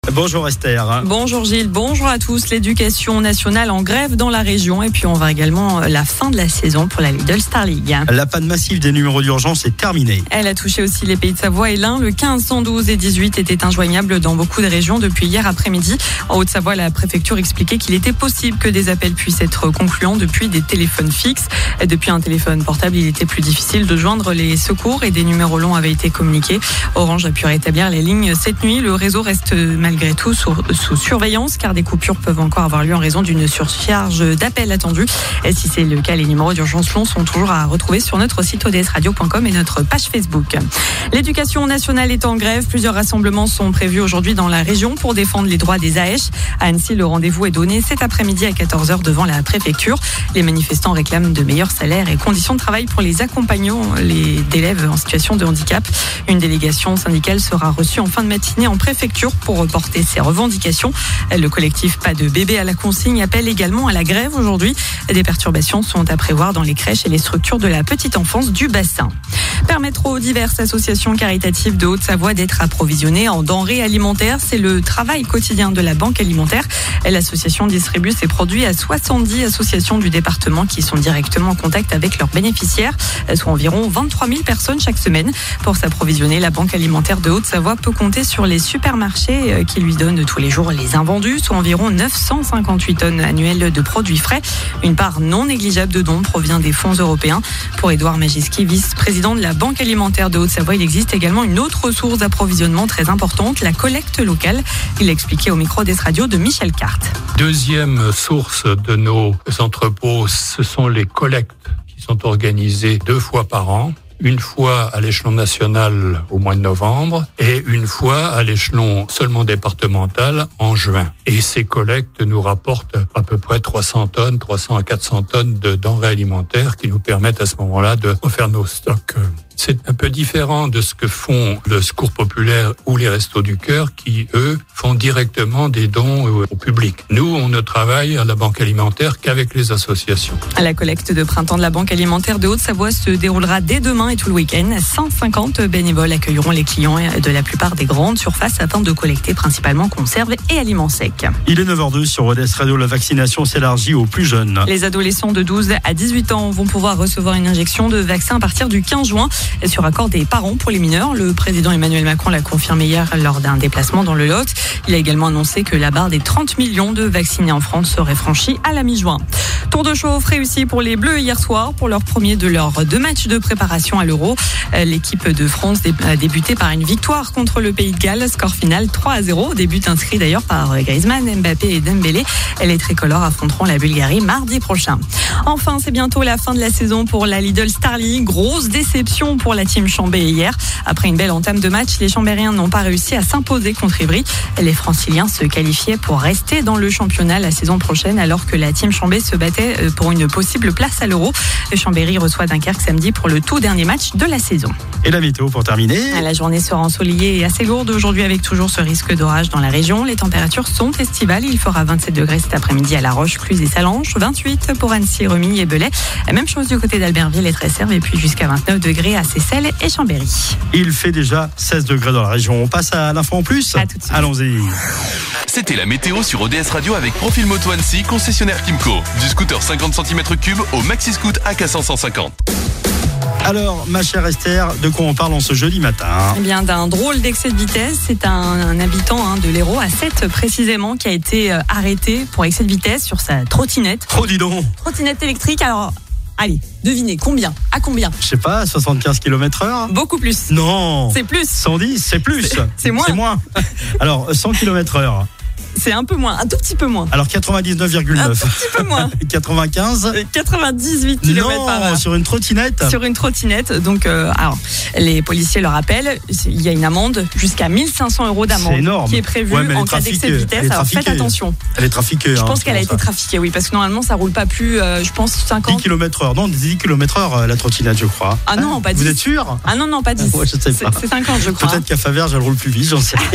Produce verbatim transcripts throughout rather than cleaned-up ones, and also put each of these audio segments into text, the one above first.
Bonjour Esther. Bonjour Gilles, bonjour à tous. L'éducation nationale en grève dans la région et puis on va également la fin de la saison pour la Lidl Star League. La panne massive des numéros d'urgence est terminée. Elle a touché aussi les Pays de Savoie et l'Ain. Le quinze, cent douze et dix-huit étaient injoignables dans beaucoup de régions depuis hier après-midi. En Haute-Savoie, la préfecture expliquait qu'il était possible que des appels puissent être concluants depuis des téléphones fixes. Depuis un téléphone portable, il était plus difficile de joindre les secours et des numéros longs avaient été communiqués. Orange a pu rétablir les lignes cette nuit. Le réseau reste malgré tout sous, sous surveillance car des coupures peuvent encore avoir lieu en raison d'une surcharge d'appels attendus. Et si c'est le cas, les numéros d'urgence longs sont toujours à retrouver sur notre site o d s radio point com et notre page Facebook. L'éducation nationale est en grève. Plusieurs rassemblements sont prévus aujourd'hui dans la région pour défendre les droits des A E S H. À Annecy, le rendez-vous est donné cet après-midi à quatorze heures devant la préfecture. Les manifestants réclament de meilleurs salaires et conditions de travail pour les accompagnants les d'élèves en situation de handicap. Une délégation syndicale sera reçue en fin de matinée en préfecture pour reporter ses revendications. Le collectif Pas de bébé à la consigne appelle également à la grève aujourd'hui. Des perturbations sont à prévoir dans les crèches et les structures de la petite enfance du bassin. Permettre aux diverses associations caritatives de Haute-Savoie d'être approvisionnées en denrées alimentaires, c'est le travail quotidien de la Banque alimentaire. L'association distribue ses produits à soixante-dix associations du département qui sont directement en contact avec leurs bénéficiaires, soit environ vingt-trois mille personnes chaque semaine. Pour s'approvisionner, la Banque alimentaire de Haute-Savoie peut compter sur les supermarchés qui lui donnent tous les jours les invendus, soit environ neuf cent cinquante-huit tonnes annuelles de produits frais. Une part non négligeable de dons provient des fonds européens. Pour Édouard Magiski, vice-président de la Banque alimentaire de Haute-Savoie, il existe également une autre source d'approvisionnement très importante, la collecte locale. Il l'a expliqué au micro d'Es Radio de Michel Carte. Deuxième source de nos entrepôts, ce sont les collectes qui sont organisées deux fois par an. Une fois à l'échelon national au mois de novembre et une fois à l'échelon seulement départemental en juin. Et ces collectes nous rapportent à peu près trois cents tonnes, trois cents à quatre cents tonnes de denrées alimentaires qui nous permettent à ce moment-là de refaire nos stocks. C'est un peu différent de ce que font le Secours populaire ou les Restos du Cœur qui, eux, font directement des dons au public. Nous, on ne travaille à la Banque alimentaire qu'avec les associations. La collecte de printemps de la Banque alimentaire de Haute-Savoie se déroulera dès demain et tout le week-end. cent cinquante bénévoles accueilleront les clients de la plupart des grandes surfaces afin de collecter principalement conserves et aliments secs. Il est neuf heures deux sur O D S Radio. La vaccination s'élargit aux plus jeunes. Les adolescents de douze à dix-huit ans vont pouvoir recevoir une injection de vaccin à partir du quinze juin. Sur accord des parents pour les mineurs. Le président Emmanuel Macron l'a confirmé hier lors d'un déplacement dans le Lot. Il a également annoncé que la barre des trente millions de vaccinés en France serait franchie à la mi-juin. Tour de chauffe réussi pour les Bleus hier soir pour leur premier de leurs deux matchs de préparation à l'Euro. L'équipe de France a débuté par une victoire contre le Pays de Galles. Score final trois à zéro. Début inscrit d'ailleurs par Griezmann, Mbappé et Dembélé. Les tricolores affronteront la Bulgarie mardi prochain. Enfin, c'est bientôt la fin de la saison pour la Lidl Star League. Grosse déception pour la team Chambé hier. Après une belle entame de match, les Chambériens n'ont pas réussi à s'imposer contre Ivry. Les Franciliens se qualifiaient pour rester dans le championnat la saison prochaine alors que la team Chambé se battait pour une possible place à l'Euro. Le Chambéry reçoit Dunkerque samedi pour le tout dernier match de la saison. Et la météo pour terminer. La journée sera ensoleillée et assez lourde aujourd'hui avec toujours ce risque d'orage dans la région. Les températures sont estivales. Il fera vingt-sept degrés cet après-midi à La Roche, Cluse et Salanches, vingt-huit pour Annecy, Remilly et Belay. Même chose du côté d'Albertville et Tresserve et puis jusqu'à vingt-neuf degrés à Seyssel et Chambéry. Il fait déjà seize degrés dans la région. On passe à l'info en plus. À tout de suite. Allons-y. C'était la météo sur O D S Radio avec Profil Moto Annecy, concessionnaire Kimco. Du scooter cinquante centimètres cubes au Maxi Scoot A K cent cent cinquante. Alors, ma chère Esther, de quoi on parle en ce jeudi matin? Eh bien, d'un drôle d'excès de vitesse. C'est un, un habitant hein, de l'Hérault, à Sète précisément, qui a été euh, arrêté pour excès de vitesse sur sa trottinette. Oh, dis donc. Trottinette électrique, alors... Allez, devinez, combien? À combien? Je sais pas, soixante-quinze kilomètres heure? Beaucoup plus. Non. C'est plus. cent dix, c'est plus. C'est, c'est moins. C'est moins. Alors, cent kilomètres heure. C'est un peu moins, un tout petit peu moins. Alors quatre-vingt-dix-neuf virgule neuf. Un tout petit peu moins. quatre-vingt-quinze. quatre-vingt-dix-huit kilomètres par heure. Sur une trottinette. Sur une trottinette. Donc, euh, alors, les policiers le rappellent, il y a une amende jusqu'à mille cinq cents euros d'amende. C'est énorme. Qui est prévue ouais, en cas d'excès de vitesse. Alors faites attention. Elle est trafiquée. Je hein, pense qu'elle a ça. été trafiquée, oui, parce que normalement ça roule pas plus, euh, je pense cinquante. dix kilomètres heure. Non, dix kilomètres heure la trottinette, je crois. Ah non, hein, pas dix. Vous êtes sûr? Ah non, non, pas dix. Ouais, je sais pas. C'est, c'est cinquante, je crois. Peut-être qu'à Faverges, elle roule plus vite, j'en sais rien.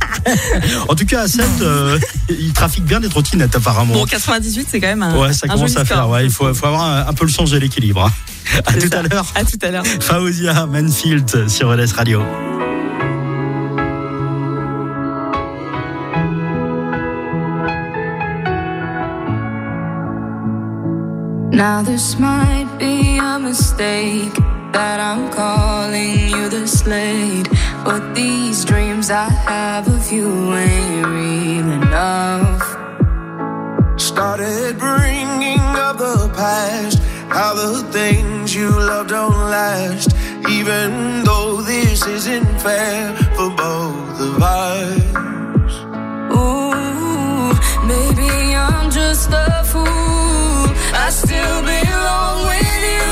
En tout cas, à Sète, euh, ils trafiquent bien des trottinettes apparemment. Bon, quatre-vingt-dix-huit, c'est quand même un. Ouais, ça un commence à faire. score. Ouais, il faut, faut avoir un, un peu le sens de l'équilibre. Hein. À tout ça. à l'heure. À tout à l'heure. Faouzia Manfield sur O D S Radio. Now this might be a mistake that I'm calling you this late, but these dreams I have of you ain't real enough. Started bringing up the past, how the things you love don't last, even though this isn't fair for both of us. Ooh, maybe I'm just a fool, I still belong with you.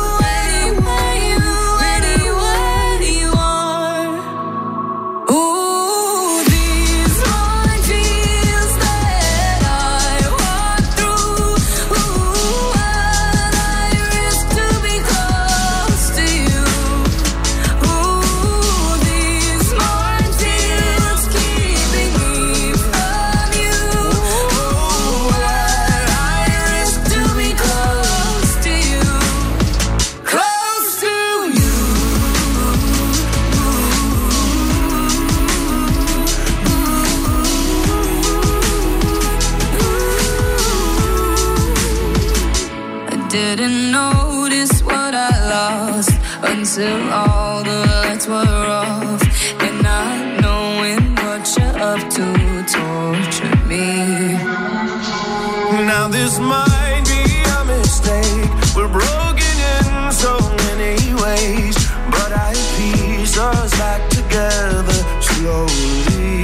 Didn't notice what I lost until all the lights were off, and not knowing what you're up to tortured me. Now this might be a mistake, we're broken in so many ways, but I piece us back together slowly.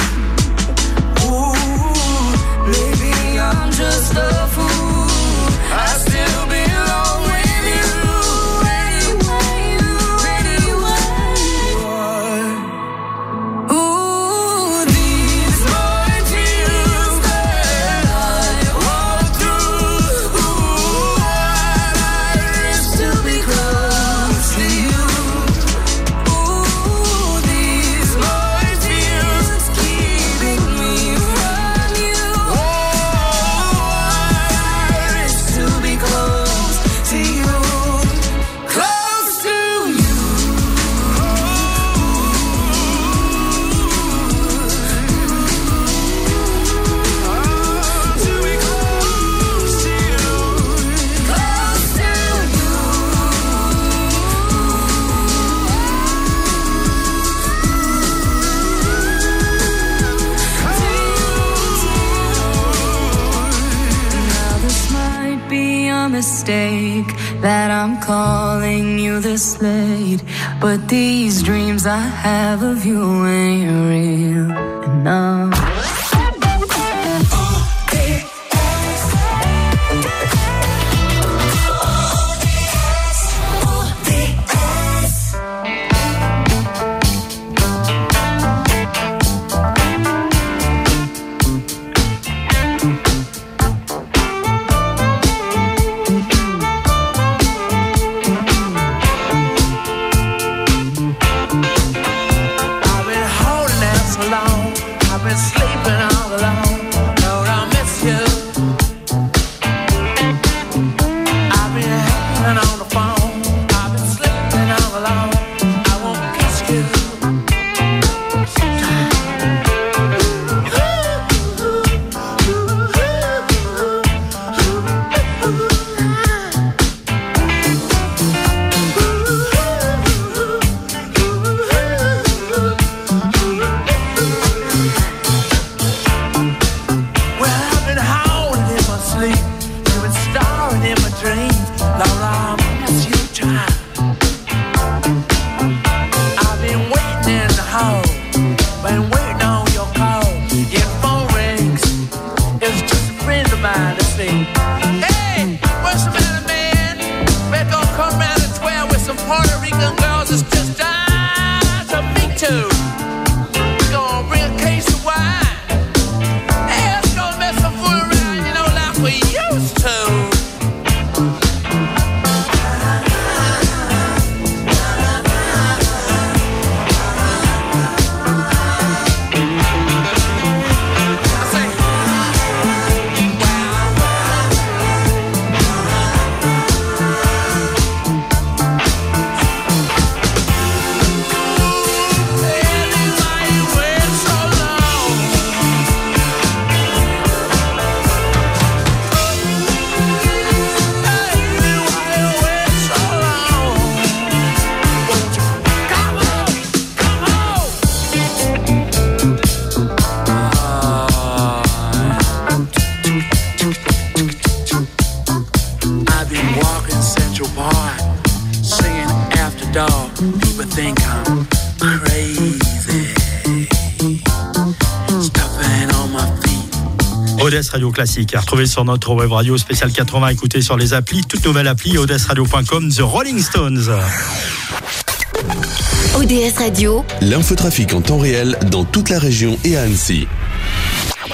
Ooh, maybe I'm just a fool, I still belong with you. Anyway, anyway. Ooh, these minefields that I walk through. Ooh, I risk to be close to you. Ooh, these minefields keeping me from you. Oh, I risk to be close to you, close to you. To be close to you, close to you. Now this might be a mistake that I'm calling you this late, but these dreams I have of you ain't real enough. I've been holding out so long, I've been sleeping all alone. Lord, I miss you. I've been hanging on the phone, I've been sleeping all alone. I won't kiss you. dog, people think I'm crazy. Stuffing on my feet. O D S Radio Classique, à retrouver sur notre web radio spécial quatre-vingts, écoutez sur les applis, toute nouvelle appli, o d s radio point com, The Rolling Stones. O D S Radio, l'infotrafic en temps réel dans toute la région et à Annecy.